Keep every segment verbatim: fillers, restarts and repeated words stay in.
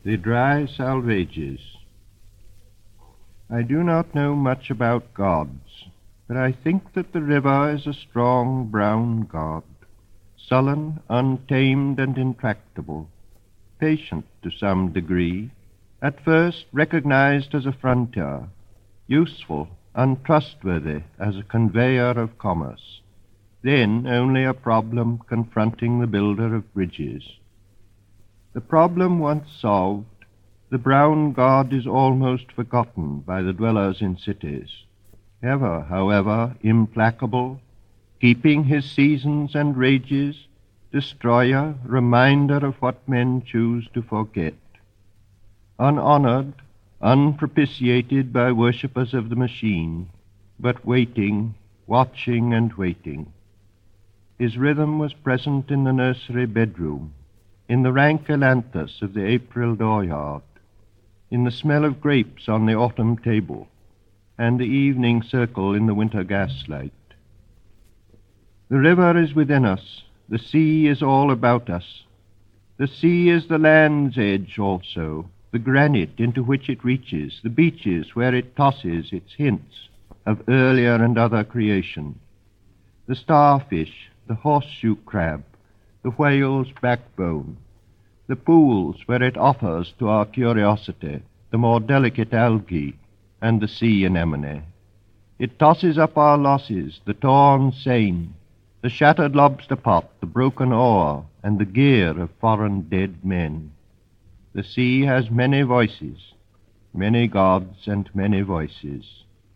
The Dry Salvages. I do not know much about gods, but I think that the river is a strong brown god, sullen, untamed, and intractable, patient to some degree, at first recognized as a frontier, useful, untrustworthy as a conveyor of commerce, then only a problem confronting the builder of bridges. The problem once solved, the brown god is almost forgotten by the dwellers in cities, ever, however, implacable, keeping his seasons and rages, destroyer, reminder of what men choose to forget. Unhonored, unpropitiated by worshippers of the machine, but waiting, watching and waiting. His rhythm was present in the nursery bedroom, in the rank ailanthus of the April dooryard, in the smell of grapes on the autumn table, and the evening circle in the winter gaslight. The river is within us, the sea is all about us. The sea is the land's edge also, the granite into which it reaches, the beaches where it tosses its hints of earlier and other creation. The starfish, the horseshoe crab, the whale's backbone, the pools where it offers to our curiosity the more delicate algae and the sea anemone. It tosses up our losses, the torn seine, the shattered lobster pot, the broken oar, and the gear of foreign dead men. The sea has many voices, many gods and many voices.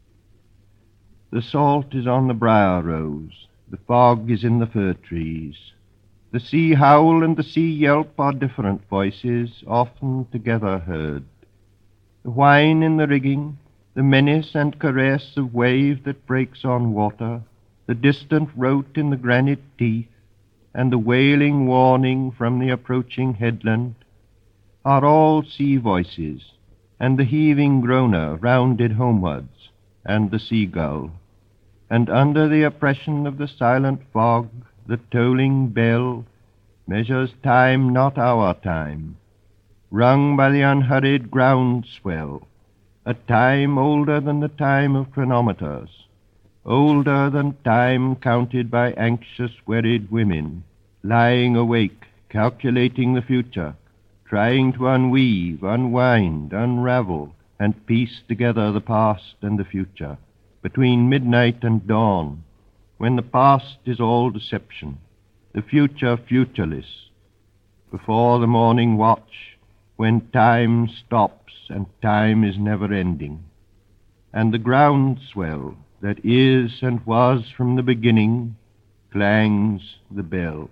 The salt is on the briar rose, the fog is in the fir trees. The sea howl and the sea yelp are different voices, often together heard. The whine in the rigging, the menace and caress of wave that breaks on water, the distant rote in the granite teeth, and the wailing warning from the approaching headland, are all sea voices, and the heaving groaner rounded homewards, and the seagull. And under the oppression of the silent fog, the tolling bell measures time not our time, rung by the unhurried ground swell, a time older than the time of chronometers, older than time counted by anxious, wearied women, lying awake, calculating the future, trying to unweave, unwind, unravel, and piece together the past and the future, between midnight and dawn, when the past is all deception, the future futureless, before the morning watch, when time stops and time is never ending, and the groundswell that is and was from the beginning clangs the bell.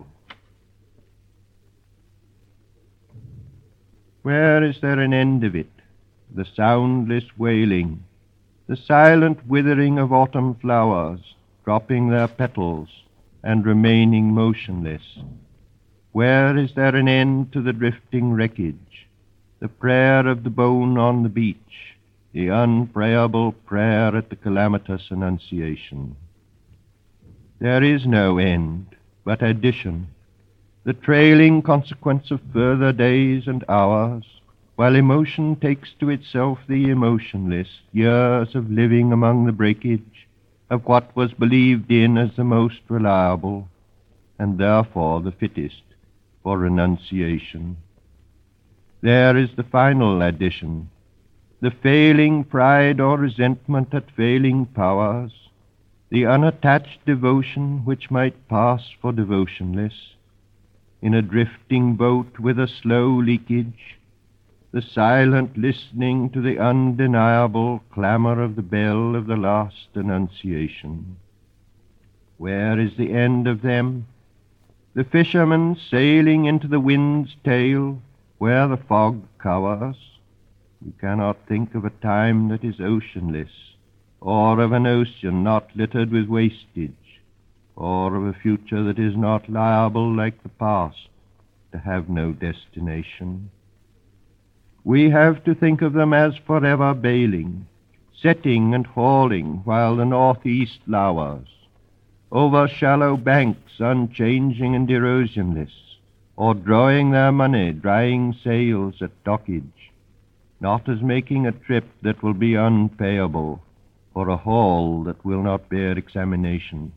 Where is there an end of it, the soundless wailing, the silent withering of autumn flowers, dropping their petals and remaining motionless? Where is there an end to the drifting wreckage, the prayer of the bone on the beach, the unprayable prayer at the calamitous Annunciation? There is no end, but addition, the trailing consequence of further days and hours, while emotion takes to itself the emotionless, years of living among the breakage of what was believed in as the most reliable, and therefore the fittest for renunciation. There is the final addition, the failing pride or resentment at failing powers, the unattached devotion which might pass for devotionless, in a drifting boat with a slow leakage, the silent listening to the undeniable clamor of the bell of the last Annunciation. Where is the end of them? The fisherman sailing into the wind's tail, where the fog covers. You cannot think of a time that is oceanless, or of an ocean not littered with wastage, or of a future that is not liable, like the past, to have no destination. We have to think of them as forever bailing, setting and hauling while the northeast lowers, over shallow banks unchanging and erosionless, or drawing their money, drying sails at dockage, not as making a trip that will be unpayable, or a haul that will not bear examination.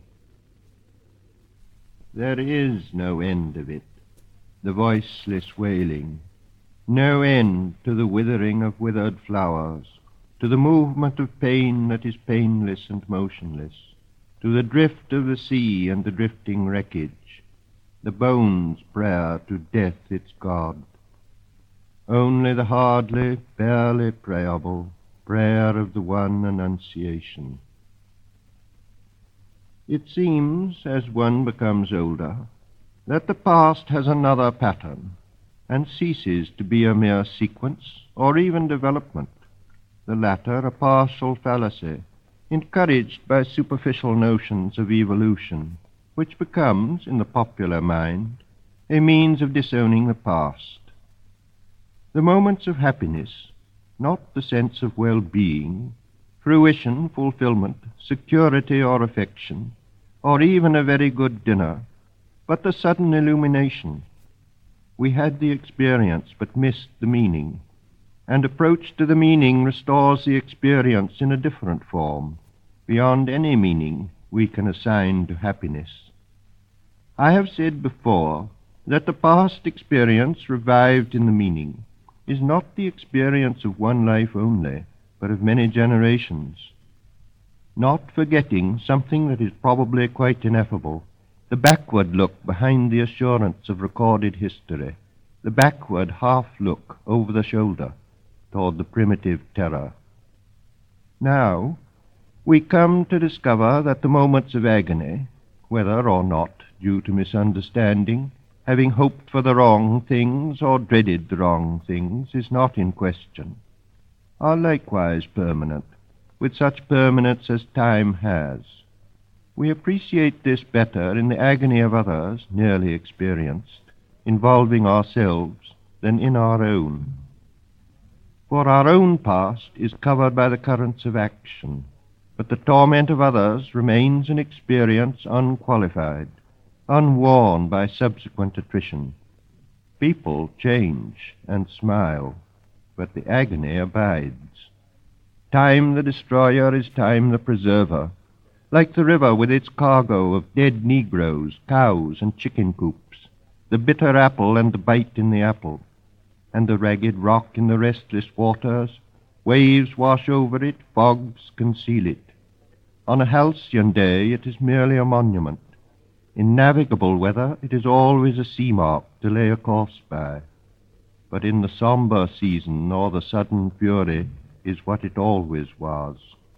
There is no end of it, the voiceless wailing, no end to the withering of withered flowers, to the movement of pain that is painless and motionless, to the drift of the sea and the drifting wreckage, the bones' prayer to death its God. Only the hardly, barely prayable prayer of the one Annunciation. It seems, as one becomes older, that the past has another pattern, and ceases to be a mere sequence or even development, the latter a partial fallacy, encouraged by superficial notions of evolution, which becomes, in the popular mind, a means of disowning the past. The moments of happiness, not the sense of well-being, fruition, fulfillment, security or affection, or even a very good dinner, but the sudden illumination. We had the experience but missed the meaning, and approach to the meaning restores the experience in a different form, beyond any meaning we can assign to happiness. I have said before that the past experience revived in the meaning is not the experience of one life only, but of many generations. Not forgetting something that is probably quite ineffable, the backward look behind the assurance of recorded history, the backward half-look over the shoulder toward the primitive terror. Now, we come to discover that the moments of agony, whether or not due to misunderstanding, having hoped for the wrong things or dreaded the wrong things, is not in question, are likewise permanent, with such permanence as time has. We appreciate this better in the agony of others, nearly experienced, involving ourselves, than in our own. For our own past is covered by the currents of action, but the torment of others remains an experience unqualified, unworn by subsequent attrition. People change and smile, but the agony abides. Time the destroyer is time the preserver, like the river with its cargo of dead negroes, cows, and chicken coops, the bitter apple and the bite in the apple, and the ragged rock in the restless waters. Waves wash over it, fogs conceal it. On a halcyon day it is merely a monument. In navigable weather it is always a sea mark to lay a course by. But in the sombre season or the sudden fury is what it always was.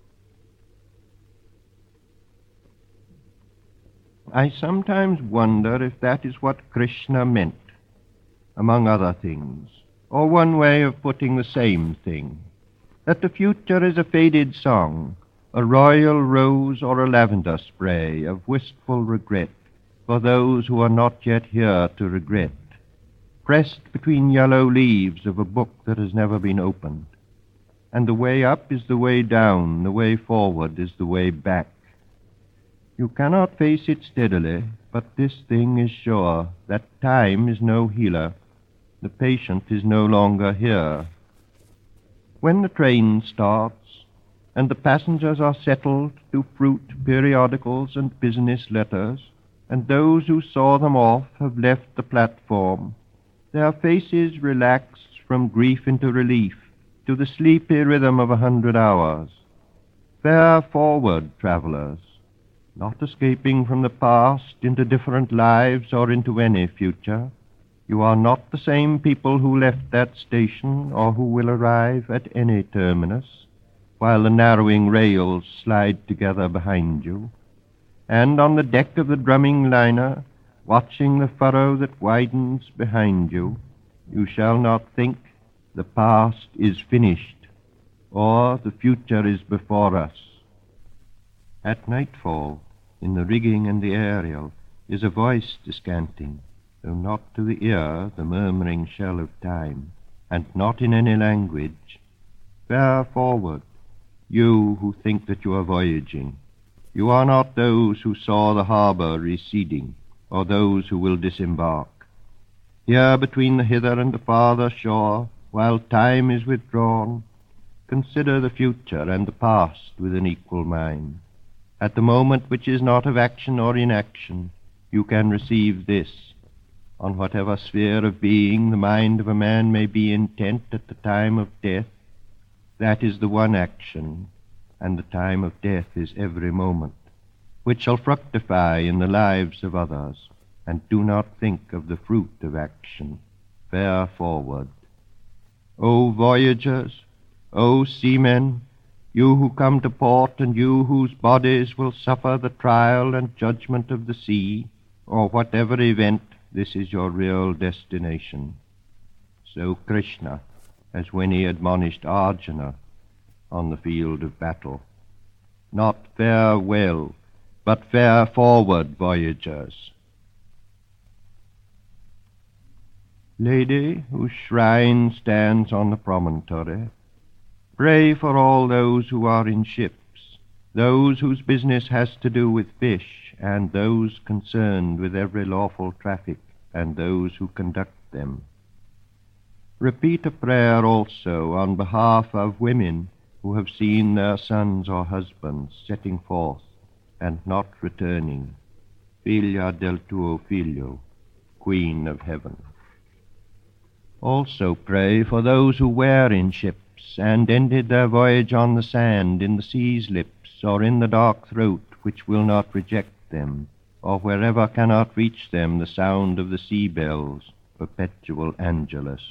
I sometimes wonder if that is what Krishna meant, among other things, or one way of putting the same thing, that the future is a faded song, a royal rose or a lavender spray of wistful regret for those who are not yet here to regret, pressed between yellow leaves of a book that has never been opened. And the way up is the way down, the way forward is the way back. You cannot face it steadily, but this thing is sure, that time is no healer. The patient is no longer here. When the train starts, and the passengers are settled to fruit, periodicals, and business letters, and those who saw them off have left the platform, their faces relax from grief into relief, to the sleepy rhythm of a hundred hours. Fare forward, travellers, not escaping from the past into different lives or into any future. You are not the same people who left that station or who will arrive at any terminus, while the narrowing rails slide together behind you. And on the deck of the drumming liner, watching the furrow that widens behind you, you shall not think the past is finished, or the future is before us. At nightfall, in the rigging and the aerial, is a voice descanting, though not to the ear the murmuring shell of time, and not in any language. Fare forward, you who think that you are voyaging. You are not those who saw the harbour receding, or those who will disembark. Here between the hither and the farther shore, while time is withdrawn, consider the future and the past with an equal mind. At the moment which is not of action or inaction, you can receive this. On whatever sphere of being the mind of a man may be intent at the time of death, that is the one action, and the time of death is every moment, which shall fructify in the lives of others, and do not think of the fruit of action. Fare forward. O voyagers, O seamen, you who come to port, and you whose bodies will suffer the trial and judgment of the sea, or whatever event, this is your real destination. So Krishna, as when he admonished Arjuna on the field of battle. Not farewell, but fare forward, voyagers. Lady, whose shrine stands on the promontory, pray for all those who are in ships, those whose business has to do with fish, and those concerned with every lawful traffic, and those who conduct them. Repeat a prayer also on behalf of women who have seen their sons or husbands setting forth and not returning. Figlia del tuo figlio, Queen of Heaven. Also pray for those who were in ships and ended their voyage on the sand, in the sea's lips, or in the dark throat which will not reject them, or wherever cannot reach them the sound of the sea bells, perpetual Angelus.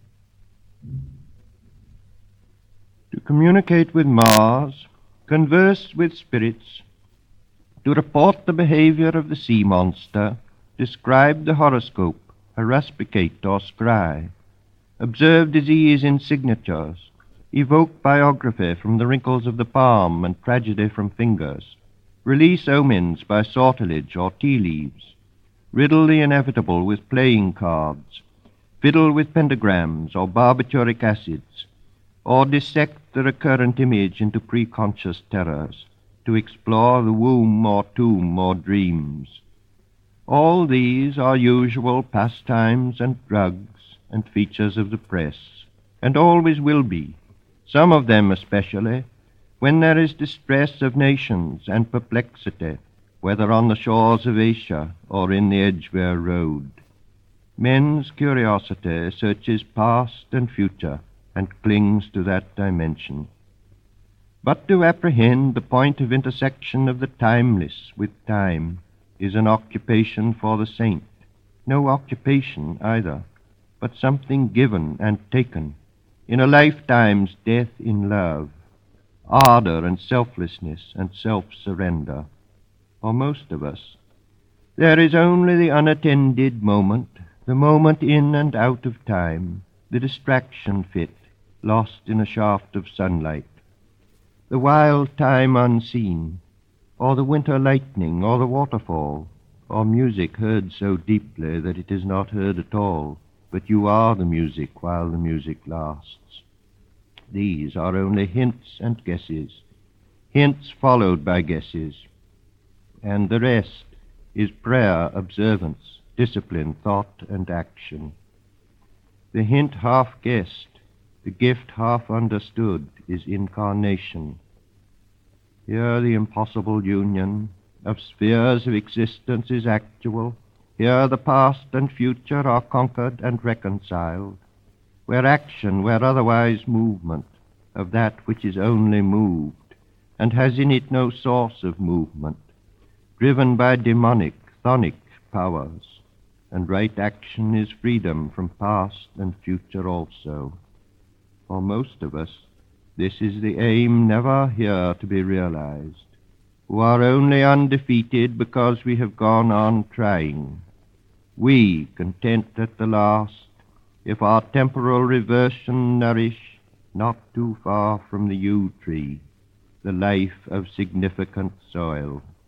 To communicate with Mars, converse with spirits, to report the behavior of the sea monster, describe the horoscope, haruspicate or scry, observe disease in signatures, evoke biography from the wrinkles of the palm and tragedy from fingers, release omens by sortilege or tea leaves, riddle the inevitable with playing cards, fiddle with pentagrams or barbituric acids, or dissect the recurrent image into preconscious terrors, to explore the womb or tomb or dreams. All these are usual pastimes and drugs and features of the press, and always will be, some of them especially, when there is distress of nations and perplexity, whether on the shores of Asia or in the Edgware Road. Men's curiosity searches past and future and clings to that dimension. But to apprehend the point of intersection of the timeless with time is an occupation for the saint, no occupation either, but something given and taken, in a lifetime's death in love, ardor and selflessness and self-surrender. For most of us, there is only the unattended moment, the moment in and out of time, the distraction fit, lost in a shaft of sunlight, the wild time unseen, or the winter lightning, or the waterfall, or music heard so deeply that it is not heard at all, but you are the music while the music lasts. These are only hints and guesses, hints followed by guesses, and the rest is prayer, observance, discipline, thought, and action. The hint half guessed, the gift half understood, is incarnation. Here the impossible union of spheres of existence is actual. Here the past and future are conquered and reconciled, where action, where otherwise movement, of that which is only moved, and has in it no source of movement, driven by demonic, chthonic powers, and right action is freedom from past and future also. For most of us, this is the aim never here to be realized, who are only undefeated because we have gone on trying. We, content at the last, if our temporal reversion nourish, not too far from the yew tree, the life of significant soil.